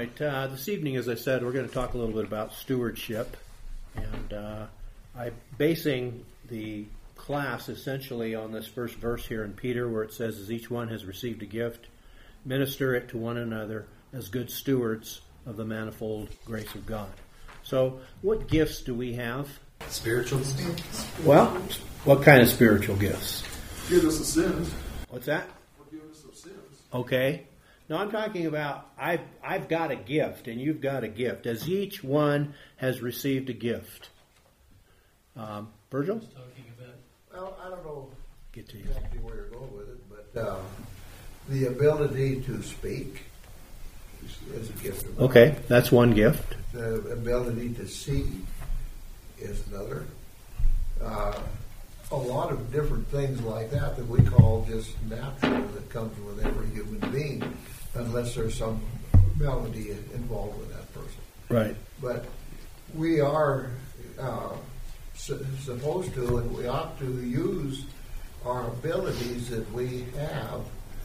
right. This evening, as I said, we're going to talk a little bit about stewardship. And I'm basing the class essentially on this first verse here in Peter where it says, as each one has received a gift, minister it to one another as good stewards of the manifold grace of God. So what gifts do we have? Spiritual. Well, what kind of spiritual gifts? Forgiveness of sins. What's that? Forgiveness of sins. Okay. No, I'm talking about I've got a gift and you've got a gift. As each one has received a gift. Virgil? Well, I don't know Get to you. exactly where you're going with it, but the ability to speak is a gift of God. Okay, that's one gift. The ability to see is another. A lot of different things like that we call just natural that comes with every human being, unless there's some melody involved with that person. Right. But we are supposed to, and we ought to use our abilities that we have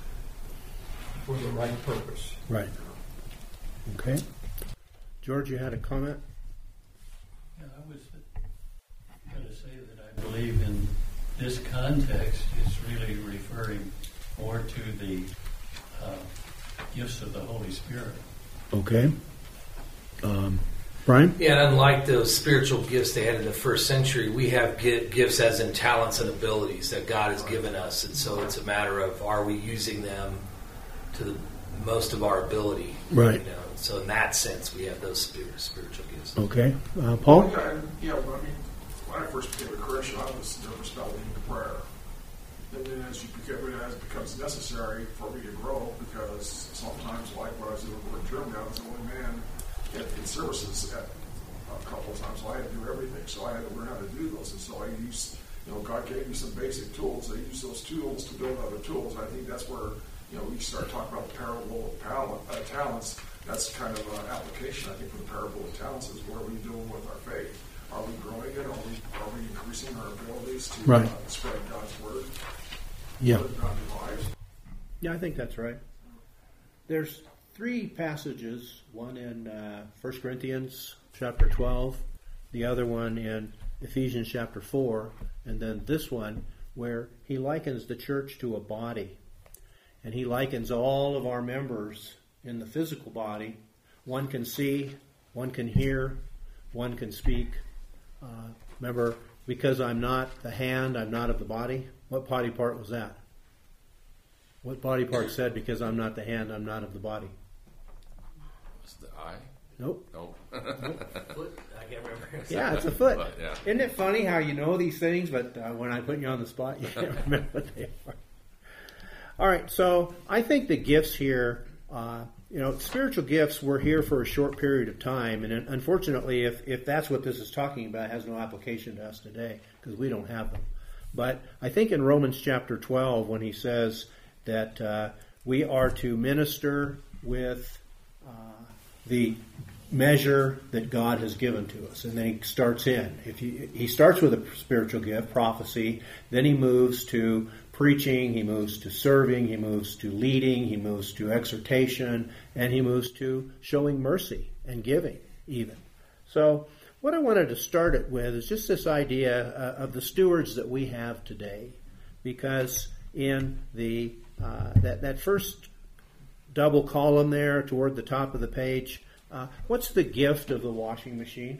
for the right purpose. Right. Okay. George, you had a comment? Yeah, I was going to say that I believe in this context is really referring more to the gifts of the Holy Spirit. Okay. Brian? Yeah, and unlike those spiritual gifts they had in the first century, we have gifts as in talents and abilities that God has given us. And so it's a matter of, are we using them to the most of our ability? Right. You know? So in that sense, we have those spiritual gifts. Okay. Paul? When I first became a Christian, I was nervous about leading to prayer. And then as it becomes necessary for me to grow, because sometimes, like when I was doing work in Germany, I was the only man in services at a couple of times, so I had to do everything. So I had to learn how to do those. And so I used, God gave me some basic tools. I used those tools to build other tools. I think that's where, we start talking about the parable of talents. That's kind of an application, I think, for the parable of talents is what are we doing with our faith? Are we growing it? Are we increasing our abilities to spread God's word? Yeah. Live godly lives? Yeah, I think that's right. There's three passages, one in 1 Corinthians chapter 12, the other one in Ephesians chapter 4, and then this one where he likens the church to a body. And he likens all of our members in the physical body. One can see, one can hear, one can speak. Remember, because I'm not the hand, I'm not of the body. What body part was that? What body part said, because I'm not the hand, I'm not of the body? Was it the eye? Nope. Nope. Foot? I can't remember. Yeah, it's a foot. But, yeah. Isn't it funny how you know these things, but when I put you on the spot, you can't remember what they are? All right, so I think the gifts here, spiritual gifts were here for a short period of time, and unfortunately, if that's what this is talking about, it has no application to us today because we don't have them. But I think in Romans chapter 12, when he says that we are to minister with the measure that God has given to us, and then he starts in. He starts with a spiritual gift, prophecy, then he moves to preaching, he moves to serving, he moves to leading, he moves to exhortation, and he moves to showing mercy and giving even. So what I wanted to start it with is just this idea of the stewards that we have today, because in the that first double column there toward the top of the page, what's the gift of the washing machine?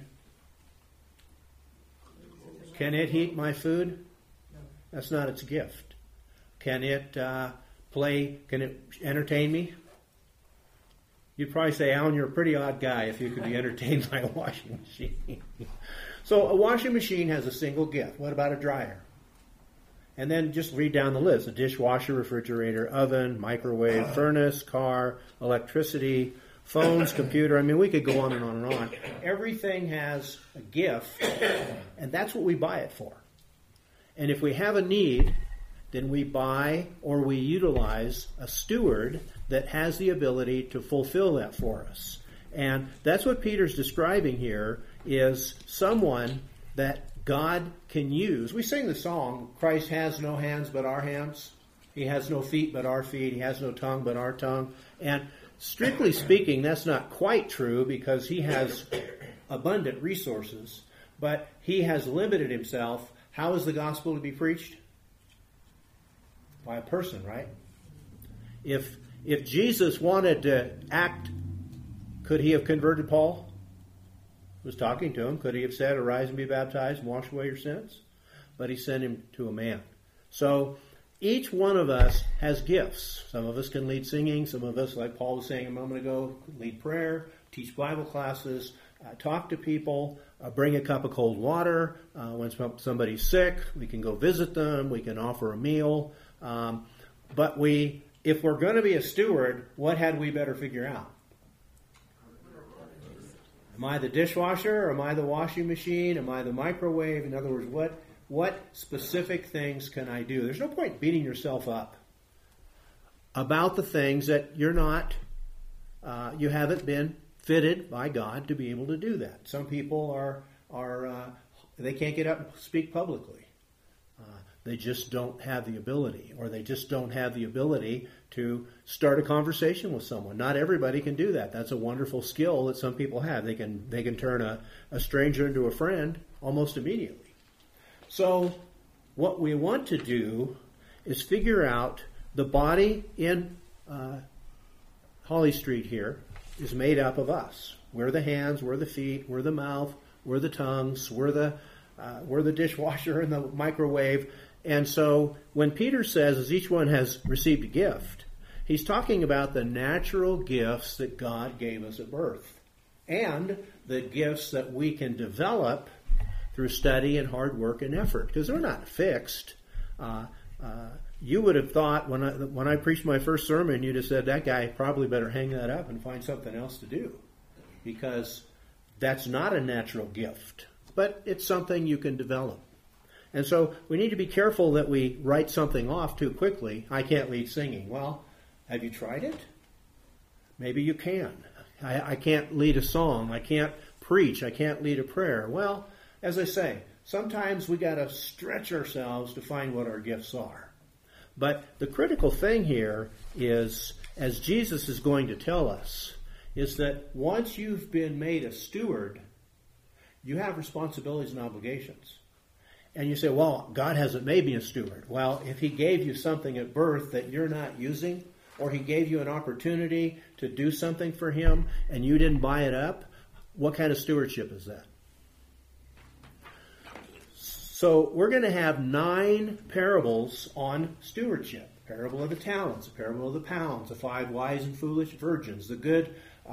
Can it heat my food? That's not its gift. Can it can it entertain me? You'd probably say, Alan, you're a pretty odd guy if you could be entertained by a washing machine. So a washing machine has a single gift. What about a dryer? And then just read down the list. A dishwasher, refrigerator, oven, microwave, furnace, car, electricity, phones, computer. I mean, we could go on and on and on. Everything has a gift, and that's what we buy it for. And if we have a need, then we buy or we utilize a steward that has the ability to fulfill that for us. And that's what Peter's describing here, is someone that God can use. We sing the song, Christ has no hands but our hands. He has no feet but our feet. He has no tongue but our tongue. And strictly speaking, that's not quite true because he has abundant resources, but he has limited himself. How is the gospel to be preached? By a person, right? If Jesus wanted to act, could he have converted Paul? Was talking to him. Could he have said, "Arise and be baptized and wash away your sins"? But he sent him to a man. So each one of us has gifts. Some of us can lead singing. Some of us, like Paul was saying a moment ago, lead prayer, teach Bible classes, talk to people, bring a cup of cold water. When somebody's sick, we can go visit them. We can offer a meal. But if we're going to be a steward, what had we better figure out? Am I the dishwasher? Am I the washing machine? Am I the microwave? In other words, what specific things can I do? There's no point beating yourself up about the things that you're not, you haven't been fitted by God to be able to do that. Some people are they can't get up and speak publicly. They just don't have the ability, or they just don't have the ability to start a conversation with someone. Not everybody can do that. That's a wonderful skill that some people have. They can turn a stranger into a friend almost immediately. So what we want to do is figure out the body in Holly Street here is made up of us. We're the hands, we're the feet, we're the mouth, we're the tongues, we're the dishwasher and the microwave. And so when Peter says, as each one has received a gift, he's talking about the natural gifts that God gave us at birth and the gifts that we can develop through study and hard work and effort, because they're not fixed. You would have thought when I preached my first sermon, you'd have said, that guy probably better hang that up and find something else to do, because that's not a natural gift, but it's something you can develop. And so we need to be careful that we write something off too quickly. I can't lead singing. Well, have you tried it? Maybe you can. I can't lead a song. I can't preach. I can't lead a prayer. Well, as I say, sometimes we got to stretch ourselves to find what our gifts are. But the critical thing here is, as Jesus is going to tell us, is that once you've been made a steward, you have responsibilities and obligations. And you say, well, God hasn't made me a steward. Well, if he gave you something at birth that you're not using, or he gave you an opportunity to do something for him and you didn't buy it up, what kind of stewardship is that? So we're going to have 9 parables on stewardship. Parable of the talents, the parable of the pounds, the 5 wise and foolish virgins, the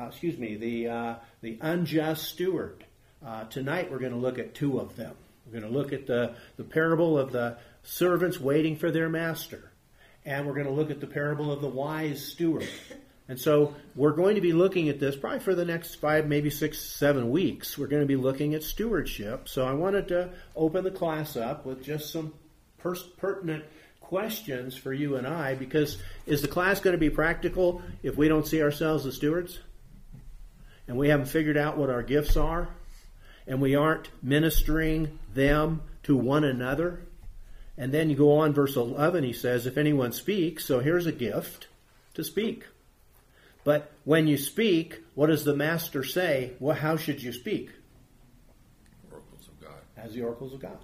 unjust steward. Tonight we're going to look at 2 of them. We're going to look at the parable of the servants waiting for their master. And we're going to look at the parable of the wise steward. And so we're going to be looking at this probably for the next 5, maybe 6, 7 weeks. We're going to be looking at stewardship. So I wanted to open the class up with just some pertinent questions for you and I, because is the class going to be practical if we don't see ourselves as stewards? And we haven't figured out what our gifts are? And we aren't ministering them to one another? And then you go on, verse 11, he says, if anyone speaks, so here's a gift to speak. But when you speak, what does the master say? Well, how should you speak? Oracles of God. As the oracles of God.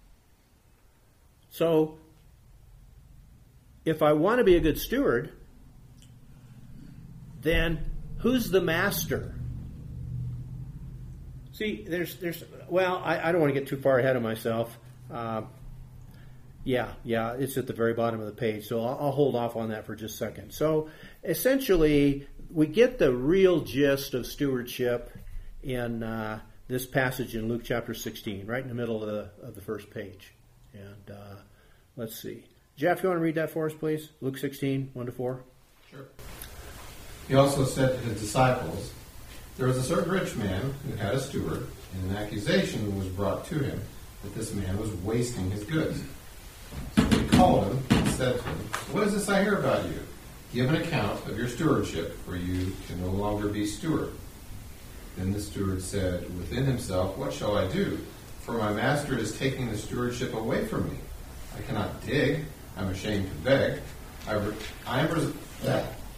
So, if I want to be a good steward, then who's the master? See, I don't want to get too far ahead of myself. Yeah, it's at the very bottom of the page, so I'll hold off on that for just a second. So, essentially, we get the real gist of stewardship in this passage in Luke chapter 16, right in the middle of the first page. And let's see. Jeff, you want to read that for us, please? Luke 16, 1-4. Sure. He also said to his disciples, there was a certain rich man who had a steward, and an accusation was brought to him that this man was wasting his goods. So he called him and said to him, what is this I hear about you? Give an account of your stewardship, for you can no longer be steward. Then the steward said within himself, what shall I do? For my master is taking the stewardship away from me. I cannot dig. I'm ashamed to beg.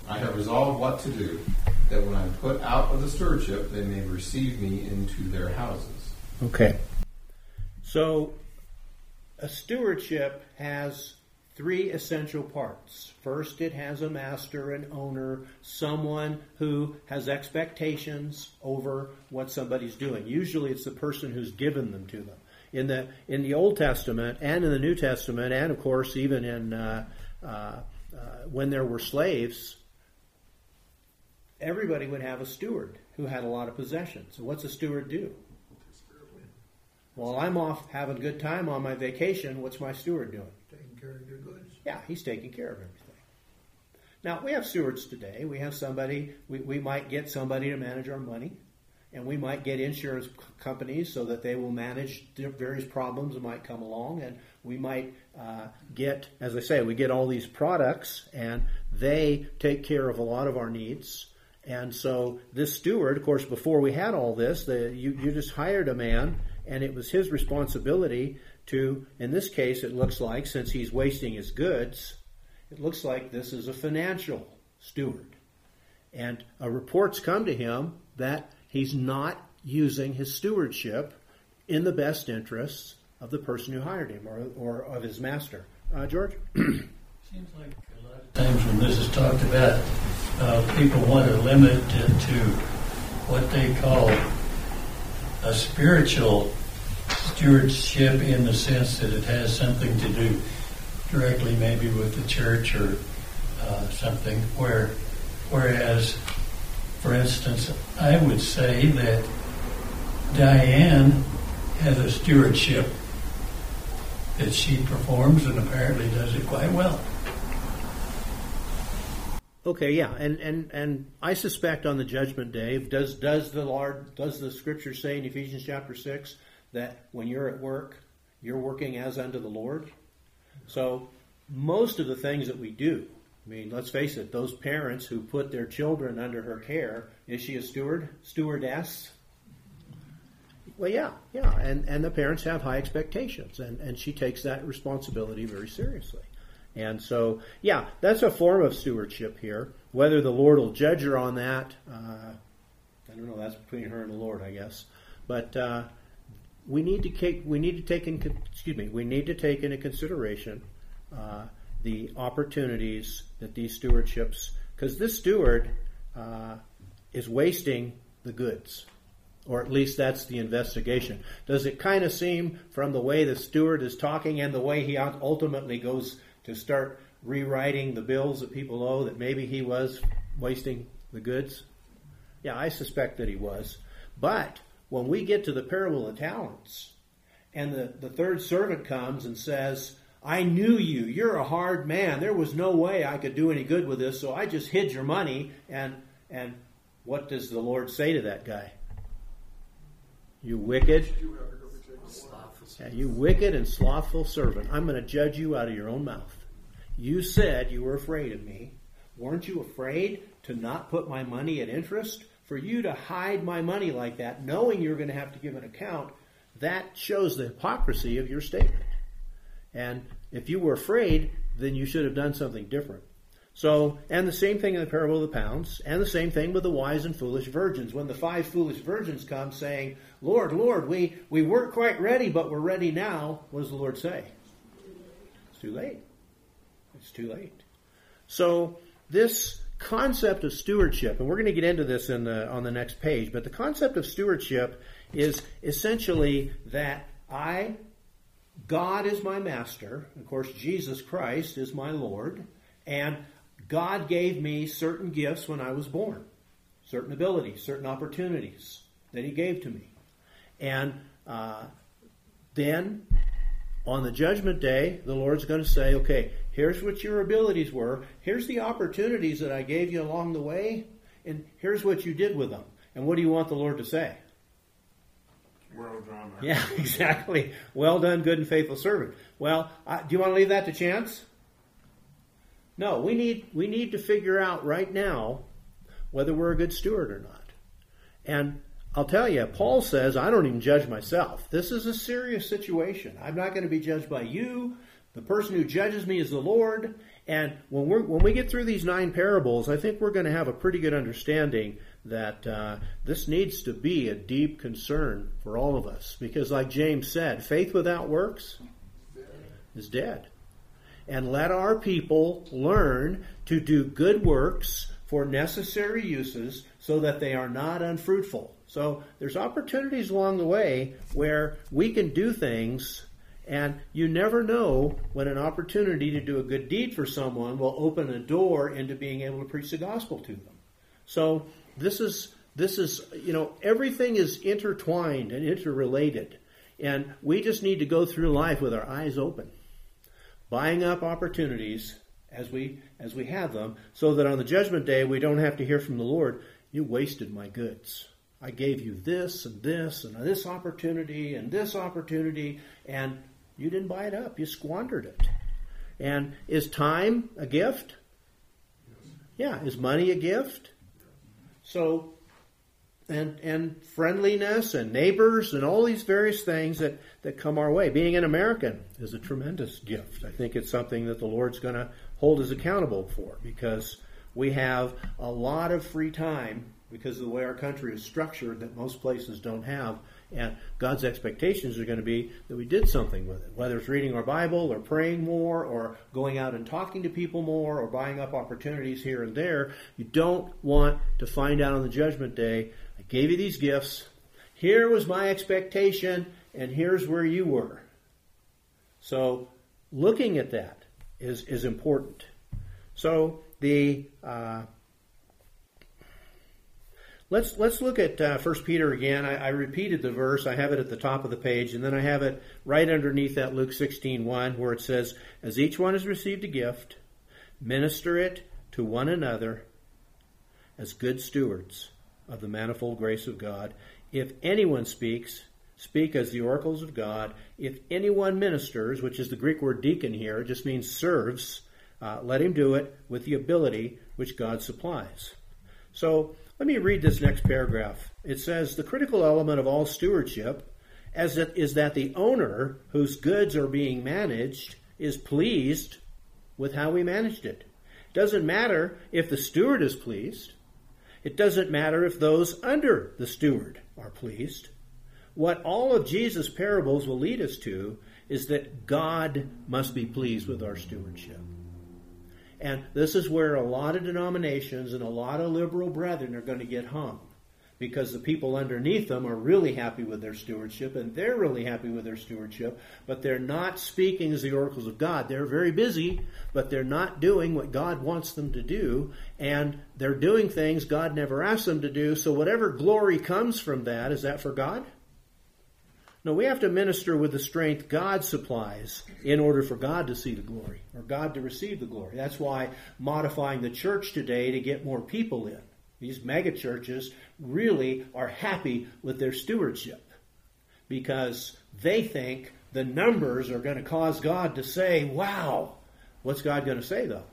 I have resolved what to do, that when I am put out of the stewardship, they may receive me into their houses. Okay. So a stewardship has three essential parts. First, it has a master, an owner, someone who has expectations over what somebody's doing. Usually it's the person who's given them to them. In the Old Testament and in the New Testament, and of course even in when there were slaves, everybody would have a steward who had a lot of possessions. So what's a steward do? While I'm off having a good time on my vacation, what's my steward doing? Taking care of your goods. Yeah, he's taking care of everything. Now, we have stewards today. We have somebody, we might get somebody to manage our money, and we might get insurance companies so that they will manage various problems that might come along, and we might get, as I say, we get all these products, and they take care of a lot of our needs. And so this steward, of course, before we had all this, you just hired a man, and it was his responsibility to, in this case, it looks like, since he's wasting his goods, it looks like this is a financial steward. And reports come to him that he's not using his stewardship in the best interests of the person who hired him or of his master. George? Seems like a lot of times when this is talked about, people want to limit it to what they call a spiritual stewardship, in the sense that it has something to do directly maybe with the church or something, whereas, for instance, I would say that Diane has a stewardship that she performs and apparently does it quite well. Okay, yeah, and I suspect on the judgment day, does the scripture say in Ephesians chapter 6 that when you're at work, you're working as unto the Lord? So most of the things that we do, I mean, let's face it, those parents who put their children under her care, is she a stewardess? Well, yeah, and the parents have high expectations, and she takes that responsibility very seriously. And so, yeah, that's a form of stewardship here. Whether the Lord will judge her on that, I don't know. That's between her and the Lord, I guess. But we need to take into consideration the opportunities that these stewardships, because this steward is wasting the goods. Or at least that's the investigation. Does it kind of seem from the way the steward is talking and the way he ultimately goes to start rewriting the bills that people owe that maybe he was wasting the goods? Yeah, I suspect that he was. But when we get to the parable of the talents, and the third servant comes and says, I knew you. You're a hard man. There was no way I could do any good with this, so I just hid your money. And what does the Lord say to that guy? You wicked, you wicked and slothful servant. I'm going to judge you out of your own mouth. You said you were afraid of me. Weren't you afraid to not put my money at interest? For you to hide my money like that, knowing you're going to have to give an account, that shows the hypocrisy of your statement. And if you were afraid, then you should have done something different. So, and the same thing in the parable of the pounds, and the same thing with the wise and foolish virgins. When the 5 foolish virgins come saying, Lord, Lord, we weren't quite ready, but we're ready now, what does the Lord say? It's too late. It's too late. So, this concept of stewardship, and we're going to get into this on the next page, but the concept of stewardship is essentially that God is my master, of course Jesus Christ is my Lord, and God gave me certain gifts when I was born, certain abilities, certain opportunities that He gave to me. And then on the judgment day, the Lord's going to say, okay, here's what your abilities were, here's the opportunities that I gave you along the way, and here's what you did with them. And what do you want the Lord to say? Well done. Yeah, exactly. Well done, good and faithful servant. Well, do you want to leave that to chance? No, we need to figure out right now whether we're a good steward or not. And I'll tell you, Paul says, I don't even judge myself. This is a serious situation. I'm not going to be judged by you. The person who judges me is the Lord. And when we get through these 9 parables, I think we're going to have a pretty good understanding that this needs to be a deep concern for all of us. Because like James said, faith without works is dead. And let our people learn to do good works for necessary uses so that they are not unfruitful. So there's opportunities along the way where we can do things, and you never know when an opportunity to do a good deed for someone will open a door into being able to preach the gospel to them. So this is everything is intertwined and interrelated, and we just need to go through life with our eyes open, buying up opportunities as we have them, so that on the judgment day we don't have to hear from the Lord, "You wasted my goods. I gave you this and this and this opportunity, and you didn't buy it up. You squandered it." And is time a gift? Yeah. Is money a gift? So, and friendliness and neighbors and all these various things that come our way. Being an American is a tremendous gift. I think it's something that the Lord's going to hold us accountable for, because we have a lot of free time because of the way our country is structured that most places don't have. And God's expectations are going to be that we did something with it, whether it's reading our Bible or praying more or going out and talking to people more or buying up opportunities here and there. You don't want to find out on the judgment day, "I gave you these gifts, here was my expectation, and here's where you were." So looking at that is important. So Let's look at 1 Peter again. I repeated the verse. I have it at the top of the page, and then I have it right underneath that Luke 16:1, where it says, "As each one has received a gift, minister it to one another as good stewards of the manifold grace of God. If anyone speaks, speak as the oracles of God. If anyone ministers," which is the Greek word deacon here, it just means serves, "let him do it with the ability which God supplies." So let me read this next paragraph. It says, "The critical element of all stewardship is that the owner whose goods are being managed is pleased with how we managed it. It doesn't matter if the steward is pleased. It doesn't matter if those under the steward are pleased. What all of Jesus' parables will lead us to is that God must be pleased with our stewardship. And this is where a lot of denominations and a lot of liberal brethren are going to get hung, because the people underneath them are really happy with their stewardship, and they're really happy with their stewardship, but they're not speaking as the oracles of God. They're very busy, but they're not doing what God wants them to do, and they're doing things God never asked them to do, so whatever glory comes from that, is that for God? No, we have to minister with the strength God supplies in order for God to see the glory, or God to receive the glory. That's why modifying the church today to get more people in. These mega churches really are happy with their stewardship because they think the numbers are going to cause God to say, "Wow." What's God going to say, though?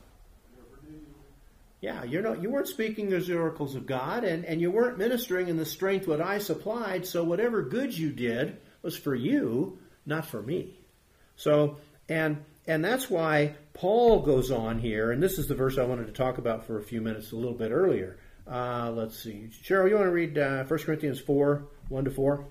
Yeah, you weren't speaking as the oracles of God, and you weren't ministering in the strength what I supplied, so whatever good you did was for you, not for me. So, and that's why Paul goes on here, and this is the verse I wanted to talk about for a few minutes a little bit earlier. Let's see. Cheryl, you want to read 1 Corinthians 4, 1-4?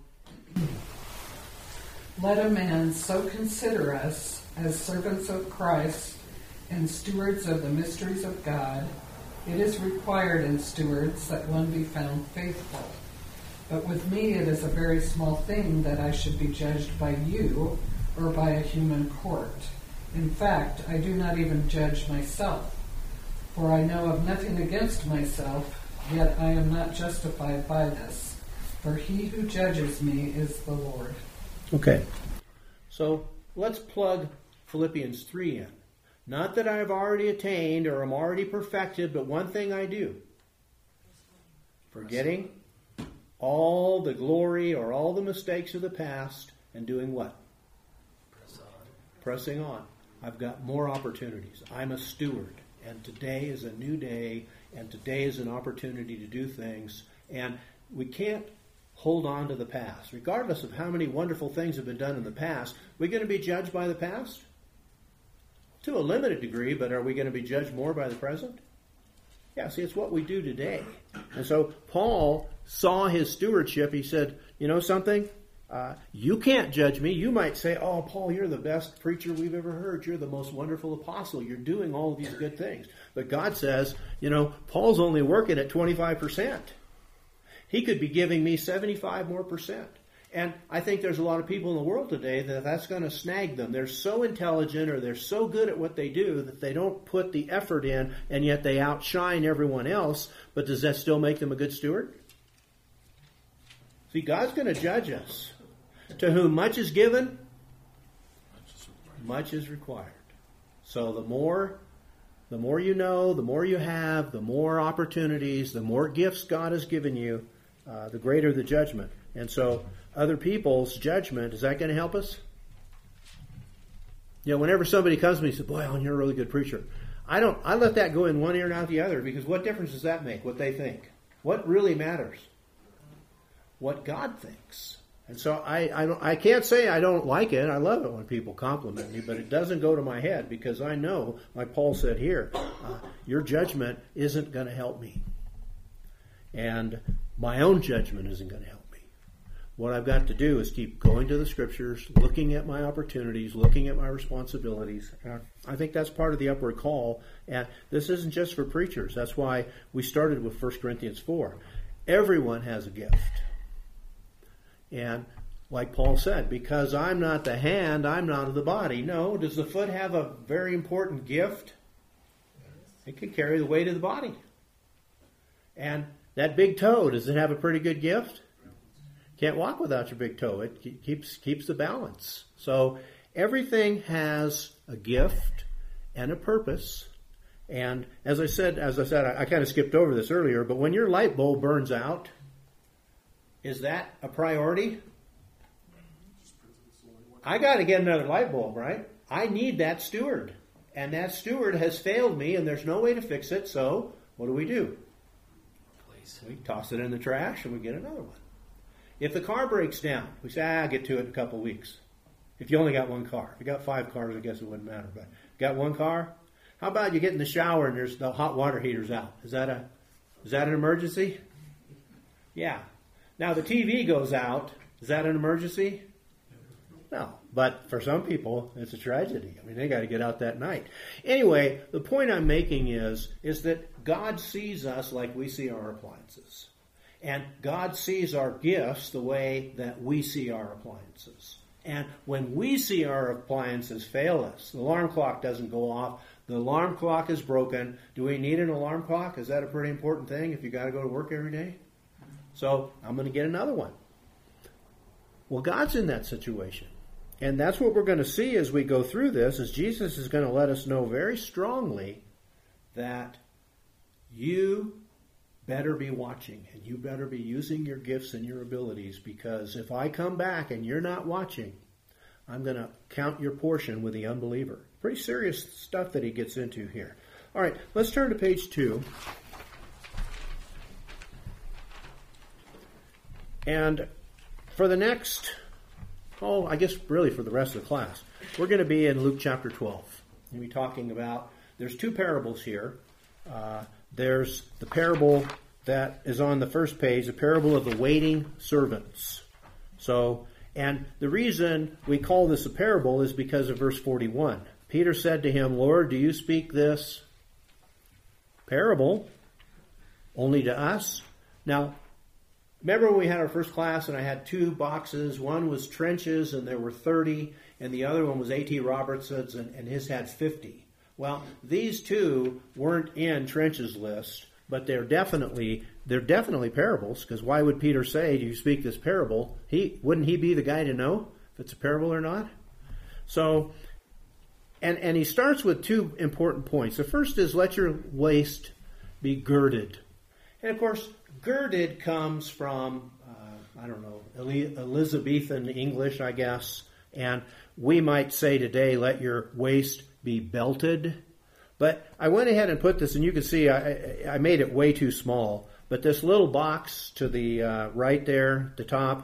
"Let a man so consider us as servants of Christ and stewards of the mysteries of God. It is required in stewards that one be found faithful. But with me it is a very small thing that I should be judged by you or by a human court. In fact, I do not even judge myself. For I know of nothing against myself, yet I am not justified by this. For he who judges me is the Lord." Okay. So let's plug Philippians 3 in. "Not that I have already attained or am already perfected, but one thing I do, forgetting all the glory or all the mistakes of the past, and doing what? Pressing on. I've got more opportunities. I'm a steward, and today is a new day, and today is an opportunity to do things, and we can't hold on to the past. Regardless of how many wonderful things have been done in the past, we're going to be judged by the past? To a limited degree, but are we going to be judged more by the present? Yeah, see, it's what we do today. And so Paul saw his stewardship. He said, you know something? You can't judge me. You might say, oh, Paul, you're the best preacher we've ever heard. You're the most wonderful apostle. You're doing all of these good things. But God says, Paul's only working at 25%. He could be giving me 75 more percent. And I think there's a lot of people in the world today that's going to snag them. They're so intelligent or they're so good at what they do that they don't put the effort in, and yet they outshine everyone else. But does that still make them a good steward? See, God's going to judge us. To whom much is given, much is required. So the more you know, the more you have, the more opportunities, the more gifts God has given you, the greater the judgment. And so other people's judgment, is that going to help us? Whenever somebody comes to me and says, boy, Alan, you're a really good preacher. I let that go in one ear and out the other, because what difference does that make, what they think? What really matters? What God thinks. And so I can't say I don't like it. I love it when people compliment me, but it doesn't go to my head, because I know, like Paul said here, your judgment isn't going to help me. And my own judgment isn't going to help me. What I've got to do is keep going to the Scriptures, looking at my opportunities, looking at my responsibilities. I think that's part of the upward call. And this isn't just for preachers. That's why we started with 1 Corinthians 4. Everyone has a gift. And like Paul said, because I'm not the hand, I'm not of the body. No, does the foot have a very important gift? It can carry the weight of the body. And that big toe, does it have a pretty good gift? Can't walk without your big toe. It keeps the balance. So everything has a gift and a purpose. And as I said, I kind of skipped over this earlier, but when your light bulb burns out, is that a priority? I got to get another light bulb, right? I need that steward. And that steward has failed me, and there's no way to fix it, so what do? We toss it in the trash, and we get another one. If the car breaks down, we say, I'll get to it in a couple of weeks. If you only got one car. If you got 5 cars, I guess it wouldn't matter. But got one car? How about you get in the shower and there's the hot water heater's out? Is that an emergency? Yeah. Now the TV goes out. Is that an emergency? No. But for some people, it's a tragedy. I mean, they got to get out that night. Anyway, the point I'm making is that God sees us like we see our appliances. And God sees our gifts the way that we see our appliances. And when we see our appliances fail us, the alarm clock doesn't go off, the alarm clock is broken. Do we need an alarm clock? Is that a pretty important thing if you got to go to work every day? So I'm going to get another one. Well, God's in that situation. And that's what we're going to see as we go through this, is Jesus is going to let us know very strongly that you better be watching, and you better be using your gifts and your abilities, because if I come back and you're not watching, I'm going to count your portion with the unbeliever. Pretty serious stuff that he gets into here. All right, let's turn to page 2. And for the next, I guess really for the rest of the class, we're going to be in Luke chapter 12. We'll be talking about, there's 2 parables here. There's the parable that is on the first page, the parable of the waiting servants. So, and the reason we call this a parable is because of verse 41. Peter said to him, Lord, do you speak this parable only to us? Now, remember when we had our first class and I had 2 boxes? One was trenches and there were 30, and the other one was A.T. Robertson's and his had 50. Well, these 2 weren't in Trench's list, but they're definitely parables, because why would Peter say, do you speak this parable? Wouldn't he be the guy to know if it's a parable or not? So, and he starts with 2 important points. The first is, let your waist be girded. And of course, girded comes from, Elizabethan English, I guess. And we might say today, let your waist be belted. But I went ahead and put this, and you can see I made it way too small. But this little box to the right there, the top,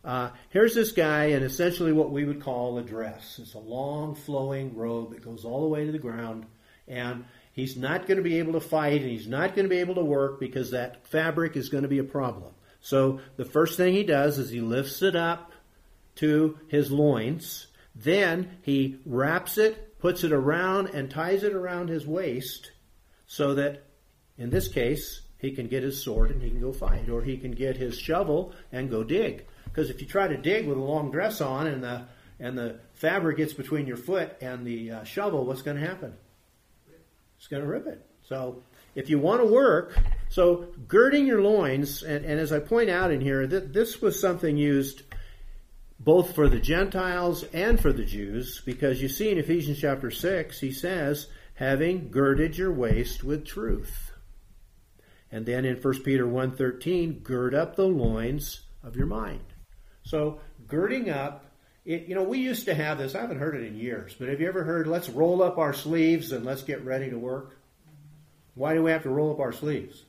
here's this guy in essentially what we would call a dress. It's a long flowing robe that goes all the way to the ground, and he's not going to be able to fight, and he's not going to be able to work because that fabric is going to be a problem. So the first thing he does is he lifts it up to his loins. Then he wraps it, puts it around, and ties it around his waist so that, in this case, he can get his sword and he can go fight, or he can get his shovel and go dig. Because if you try to dig with a long dress on and the fabric gets between your foot and the shovel, what's going to happen? It's going to rip it. So if you want to work, so girding your loins, and as I point out in here, this was something used both for the Gentiles and for the Jews, because you see in Ephesians chapter 6, he says, having girded your waist with truth. And then in 1 Peter 1:13, gird up the loins of your mind. So girding up, we used to have this, I haven't heard it in years, but have you ever heard, let's roll up our sleeves and let's get ready to work? Why do we have to roll up our sleeves?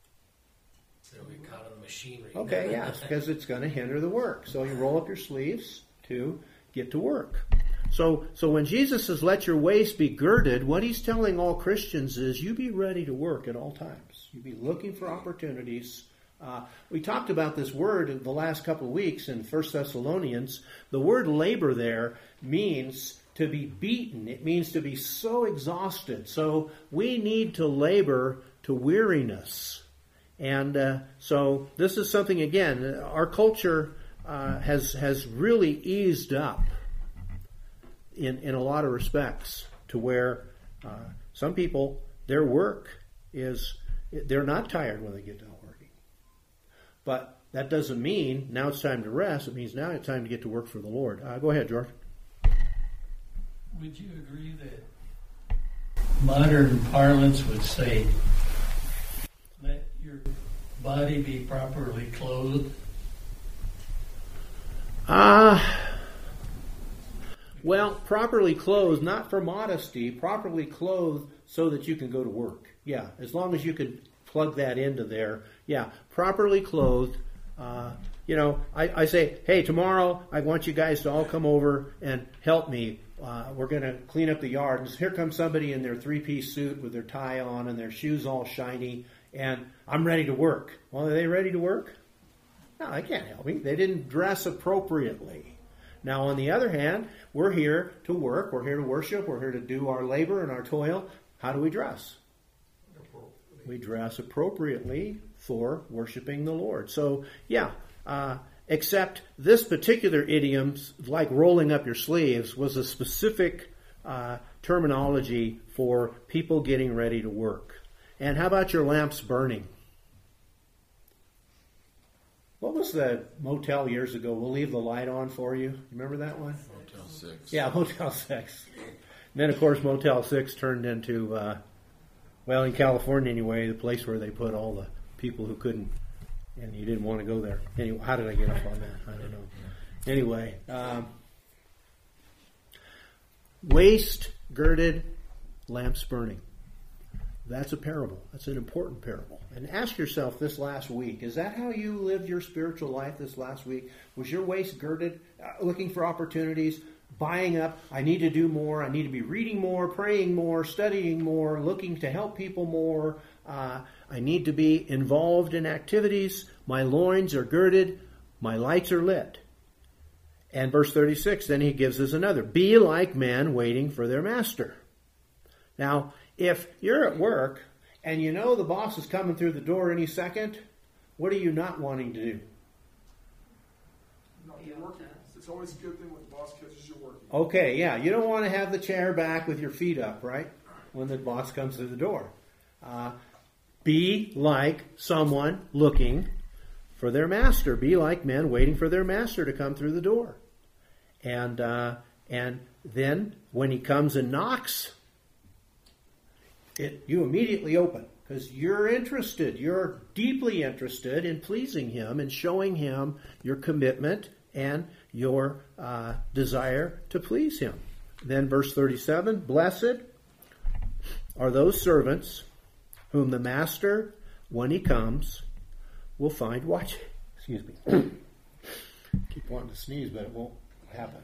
So we caught on the machinery. Okay, yes, because it's going to hinder the work. So you roll up your sleeves to get to work. So when Jesus says, let your waist be girded, what he's telling all Christians is, you be ready to work at all times. You be looking for opportunities. We talked about this word in the last couple of weeks in 1 Thessalonians. The word labor there means to be beaten. It means to be so exhausted. So we need to labor to weariness. And so this is something, again, our culture has really eased up in a lot of respects, to where some people, their work is, they're not tired when they get done working. But that doesn't mean now it's time to rest. It means now it's time to get to work for the Lord. Go ahead, George. Would you agree that modern parlance would say, let your body be properly clothed? Well, properly clothed, not for modesty, properly clothed so that you can go to work. Yeah, as long as you could plug that into there. Yeah, properly clothed. I say, hey, tomorrow I want you guys to all come over and help me. We're going to clean up the yard. And here comes somebody in their three-piece suit with their tie on and their shoes all shiny, and I'm ready to work. Well, are they ready to work? No, they can't help me. They didn't dress appropriately. Now, on the other hand, we're here to work. We're here to worship. We're here to do our labor and our toil. How do we dress? We dress appropriately for worshiping the Lord. So, yeah, except this particular idiom, like rolling up your sleeves, was a specific terminology for people getting ready to work. And how about your lamps burning? What was the motel years ago? We'll leave the light on for you. Remember that one? Motel 6. Yeah, Motel 6. And then, of course, Motel 6 turned into, in California anyway, the place where they put all the people who couldn't, and you didn't want to go there. Anyway, how did I get off on that? I don't know. Anyway, waist girded, lamps burning. That's a parable. That's an important parable. And ask yourself this last week, is that how you lived your spiritual life this last week? Was your waist girded, looking for opportunities, buying up, I need to do more, I need to be reading more, praying more, studying more, looking to help people more, I need to be involved in activities, my loins are girded, my lights are lit. And verse 36, then he gives us another. Be like men waiting for their master. Now, if you're at work and you know the boss is coming through the door any second, what are you not wanting to do? No, you're working. It's always a good thing when the boss catches you working. Okay, yeah. You don't want to have the chair back with your feet up, right? When the boss comes through the door. Be like someone looking for their master. Be like men waiting for their master to come through the door. And then when he comes and knocks, you immediately open, because you're interested. You're deeply interested in pleasing him and showing him your commitment and your desire to please him. Then verse 37, blessed are those servants whom the master, when he comes, will find watching. Excuse me. keep wanting to sneeze, but it won't happen.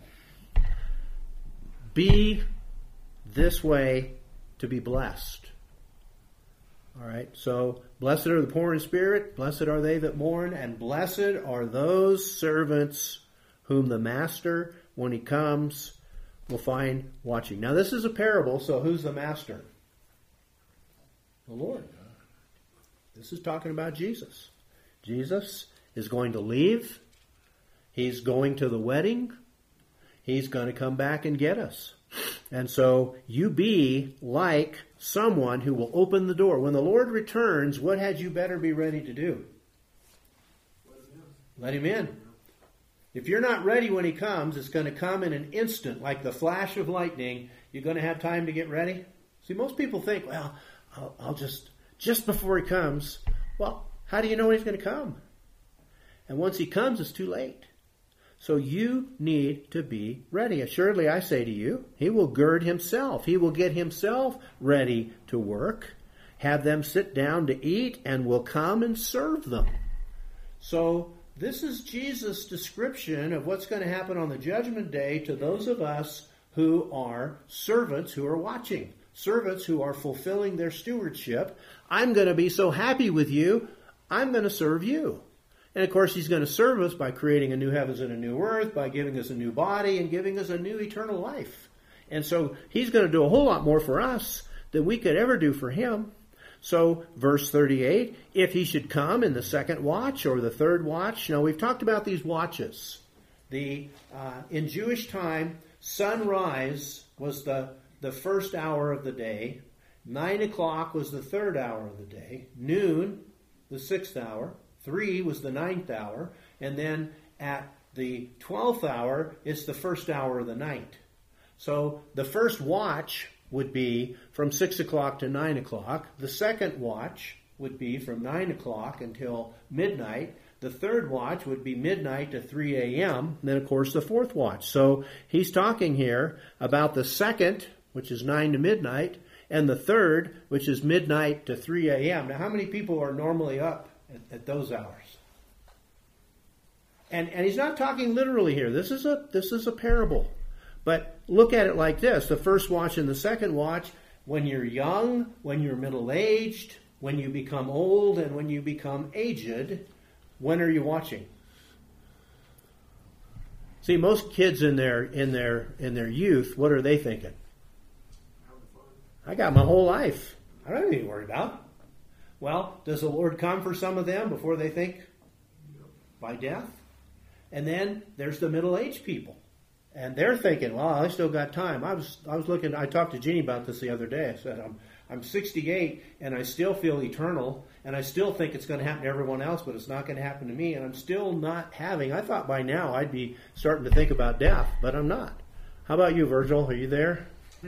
Be this way to be blessed. All right, so blessed are the poor in spirit, blessed are they that mourn, and blessed are those servants whom the master, when he comes, will find watching. Now, this is a parable, so who's the master? The Lord. This is talking about Jesus. Jesus is going to leave. He's going to the wedding. He's going to come back and get us. And so you be like someone who will open the door. When the Lord returns, what had you better be ready to do? Let him in. If you're not ready when he comes, it's going to come in an instant, like the flash of lightning. You're going to have time to get ready. See, most people think, well, I'll just before he comes. Well, how do you know when he's going to come? And once he comes, it's too late. So you need to be ready. Assuredly, I say to you, he will gird himself. He will get himself ready to work, have them sit down to eat, and will come and serve them. So this is Jesus' description of what's going to happen on the judgment day to those of us who are servants who are watching, servants who are fulfilling their stewardship. I'm going to be so happy with you, I'm going to serve you. And of course, he's going to serve us by creating a new heavens and a new earth, by giving us a new body and giving us a new eternal life. And so he's going to do a whole lot more for us than we could ever do for him. So verse 38, if he should come in the second watch or the third watch. Now, we've talked about these watches. In Jewish time, sunrise was the first hour of the day. 9 o'clock was the third hour of the day. Noon, the sixth hour. 3 was the 9th hour, and then at the 12th hour, it's the first hour of the night. So the first watch would be from 6 o'clock to 9 o'clock. The second watch would be from 9 o'clock until midnight. The third watch would be midnight to 3 a.m. And then, of course, the fourth watch. So he's talking here about the second, which is 9 to midnight, and the third, which is midnight to 3 a.m. Now, how many people are normally up at those hours? And he's not talking literally here. This is a parable. But look at it like this. The first watch and the second watch, when you're young, when you're middle-aged, when you become old, and when you become aged, when are you watching? See, most kids in their youth, what are they thinking? I got my whole life. I don't have anything to worry about. Well, does the Lord come for some of them before they think by death? And then there's the middle-aged people. And they're thinking, well, I still got time. I was looking, I talked to Jeannie about this the other day. I said, I'm 68 and I still feel eternal and I still think it's going to happen to everyone else, but it's not going to happen to me. And I'm still not having, I thought by now I'd be starting to think about death, but I'm not. How about you, Virgil? Are you there?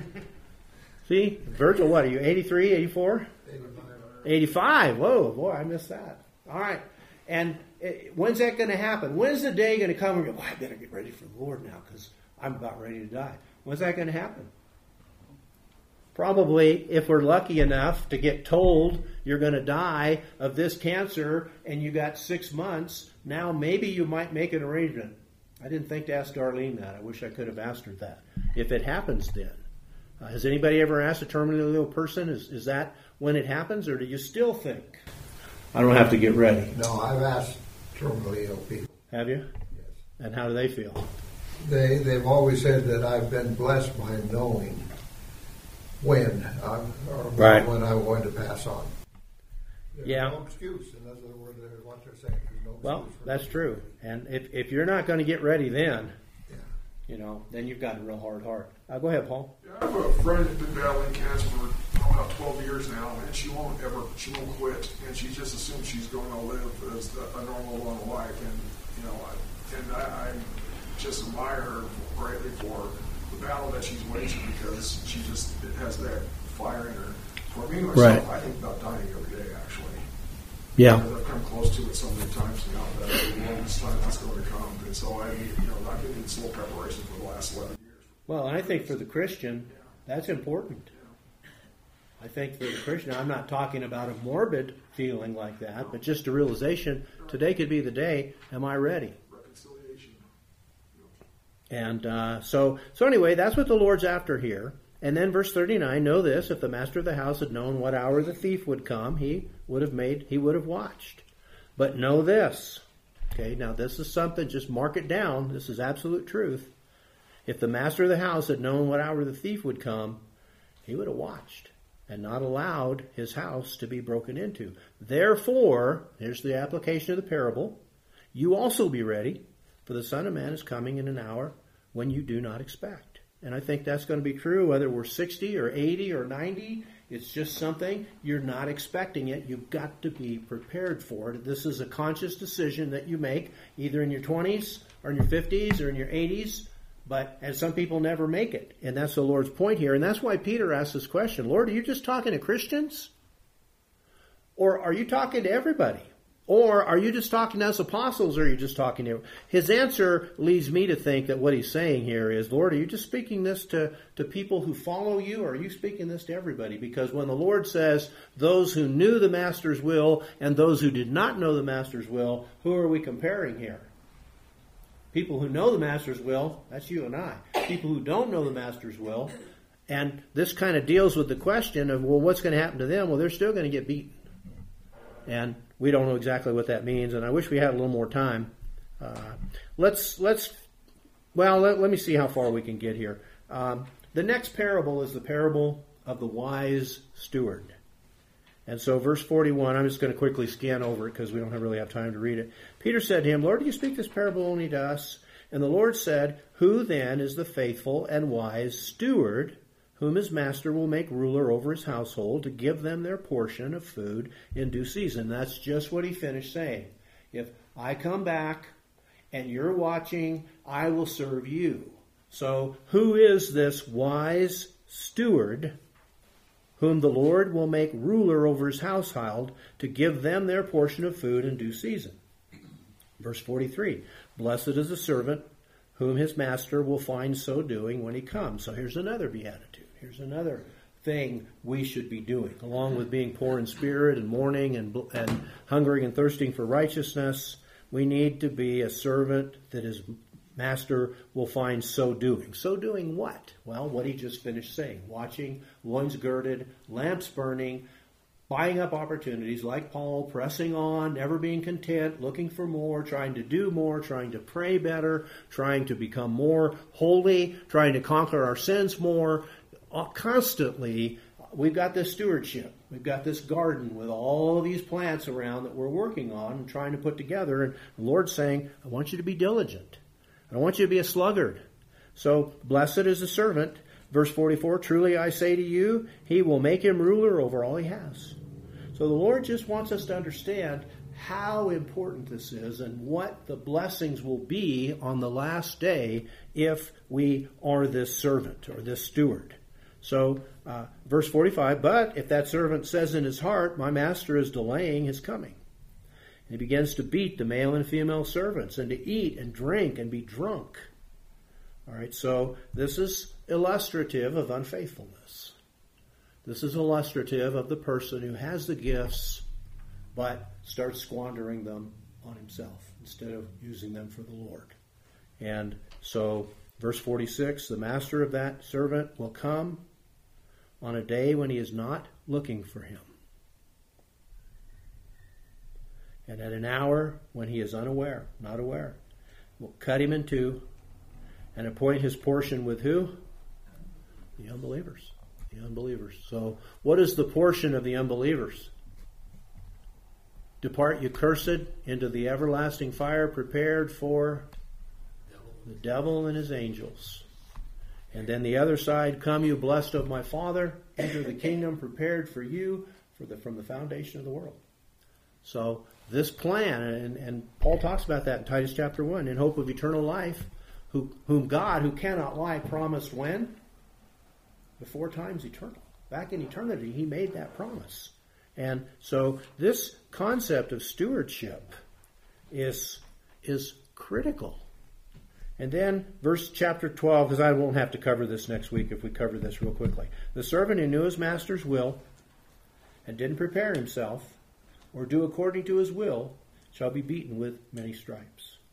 See, Virgil, what are you, 83, 84? 85. Whoa, boy, I missed that. All right. And when's that going to happen? When's the day going to come and go, I better get ready for the Lord now because I'm about ready to die? When's that going to happen? Probably if we're lucky enough to get told you're going to die of this cancer and you got 6 months, now maybe you might make an arrangement. I didn't think to ask Darlene that. I wish I could have asked her that. If it happens then. Has anybody ever asked a terminally ill person, is that when it happens, or do you still think, I don't have to get ready? No, I've asked terminally ill people. Have you? Yes. And how do they feel? They've always said that I've been blessed by knowing when when I'm going to pass on. There's no excuse. In other words, what they're saying. There's no excuse. Well, that's true. And if you're not going to get ready then, yeah. Then you've got a real hard heart. Go ahead, Paul. Yeah, I have a friend that's been battling cancer for about 12 years now, and she won't quit, and she just assumes she's going to live as a normal, long life, and I just admire her greatly for the battle that she's waging because she just has that fire in her. For me myself, Right. I think about dying every day, actually. Yeah. Because I've come close to it so many times now that this time that's going to come, and so I've been in slow preparation for the last 11 years. Well, and I think for the Christian, that's important. I think for the Christian, I'm not talking about a morbid feeling like that, but just a realization, today could be the day, am I ready? Reconciliation. And so anyway, that's what the Lord's after here. And then verse 39, know this, if the master of the house had known what hour the thief would come, he would have watched. But know this. Okay, now this is something, just mark it down. This is absolute truth. If the master of the house had known what hour the thief would come, he would have watched and not allowed his house to be broken into. Therefore, here's the application of the parable, you also be ready, for the Son of Man is coming in an hour when you do not expect. And I think that's going to be true whether we're 60 or 80 or 90. It's just something you're not expecting it. You've got to be prepared for it. This is a conscious decision that you make either in your 20s or in your 50s or in your 80s. And some people never make it. And that's the Lord's point here. And that's why Peter asked this question. Lord, are you just talking to Christians? Or are you talking to everybody? Or are you just talking to us apostles, or are you just talking to... His answer leads me to think that what he's saying here is, Lord, are you just speaking this to people who follow you, or are you speaking this to everybody? Because when the Lord says, those who knew the Master's will and those who did not know the Master's will, who are we comparing here? People who know the Master's will, that's you and I. People who don't know the Master's will, and this kind of deals with the question of, well, what's going to happen to them? Well, they're still going to get beaten. And we don't know exactly what that means, and I wish we had a little more time. Let me see how far we can get here. The next parable is the parable of the wise steward. And so verse 41, I'm just going to quickly scan over it because we don't really have time to read it. Peter said to him, Lord, do you speak this parable only to us? And the Lord said, who then is the faithful and wise steward whom his master will make ruler over his household to give them their portion of food in due season? That's just what he finished saying. If I come back and you're watching, I will serve you. So who is this wise steward whom the Lord will make ruler over his household to give them their portion of food in due season? Verse 43, blessed is the servant whom his master will find so doing when he comes. So here's another beatitude. Here's another thing we should be doing, along with being poor in spirit and mourning and hungering and thirsting for righteousness. We need to be a servant that his master will find so doing. So doing what? Well, what he just finished saying. Watching, loins girded, lamps burning, buying up opportunities like Paul, pressing on, never being content, looking for more, trying to do more, trying to pray better, trying to become more holy, trying to conquer our sins more. Constantly, we've got this stewardship. We've got this garden with all of these plants around that we're working on and trying to put together. And the Lord's saying, I want you to be diligent. I don't want you to be a sluggard. So, blessed is the servant. Verse 44, truly I say to you, he will make him ruler over all he has. So the Lord just wants us to understand how important this is and what the blessings will be on the last day if we are this servant or this steward. So, verse 45, but if that servant says in his heart, my master is delaying his coming, and he begins to beat the male and female servants and to eat and drink and be drunk. All right, so this is illustrative of unfaithfulness. This is illustrative of the person who has the gifts but starts squandering them on himself instead of using them for the Lord. And so, verse 46, the master of that servant will come on a day when he is not looking for him, and at an hour when he is not aware, will cut him in two and appoint his portion with who? The unbelievers. The unbelievers. So, what is the portion of the unbelievers? Depart, you cursed, into the everlasting fire prepared for the devil and his angels. And then the other side, come, you blessed of my Father, enter the kingdom prepared for you from the foundation of the world. So, this plan, and Paul talks about that in Titus chapter 1, in hope of eternal life, whom God, who cannot lie, promised when? Before time's eternal. Back in eternity, he made that promise. And so this concept of stewardship is critical. And then verse chapter 12, because I won't have to cover this next week if we cover this real quickly. The servant who knew his master's will and didn't prepare himself or do according to his will shall be beaten with many stripes.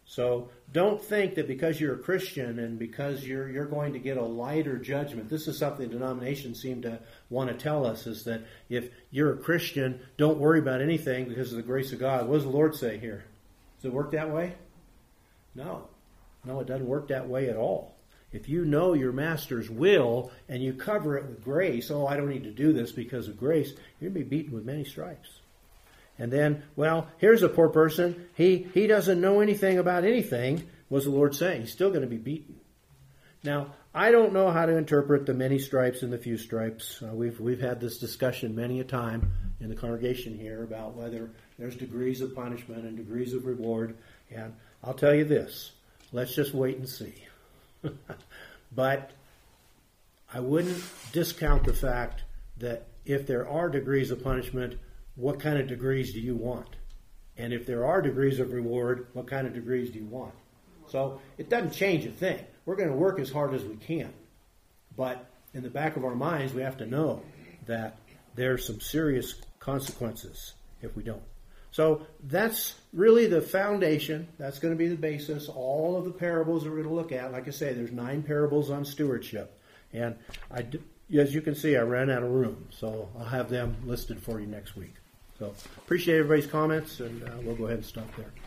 So don't think that because you're a Christian and because you're going to get a lighter judgment. This is something denominations seem to want to tell us, is that if you're a Christian, don't worry about anything because of the grace of God. What does the Lord say here? Does it work that way? No. No, it doesn't work that way at all. If you know your master's will and you cover it with grace, I don't need to do this because of grace, you're going to be beaten with many stripes. And then, here's a poor person. He doesn't know anything about anything. What's the Lord saying? He's still going to be beaten. Now, I don't know how to interpret the many stripes and the few stripes. We've had this discussion many a time in the congregation here about whether there's degrees of punishment and degrees of reward. And I'll tell you this. Let's just wait and see. But I wouldn't discount the fact that if there are degrees of punishment, what kind of degrees do you want? And if there are degrees of reward, what kind of degrees do you want? So it doesn't change a thing. We're going to work as hard as we can. But in the back of our minds, we have to know that there's some serious consequences if we don't. So that's really the foundation. That's going to be the basis. All of the parables that we're going to look at, like I say, there's 9 parables on stewardship. And as you can see, I ran out of room. So I'll have them listed for you next week. So appreciate everybody's comments, and we'll go ahead and stop there.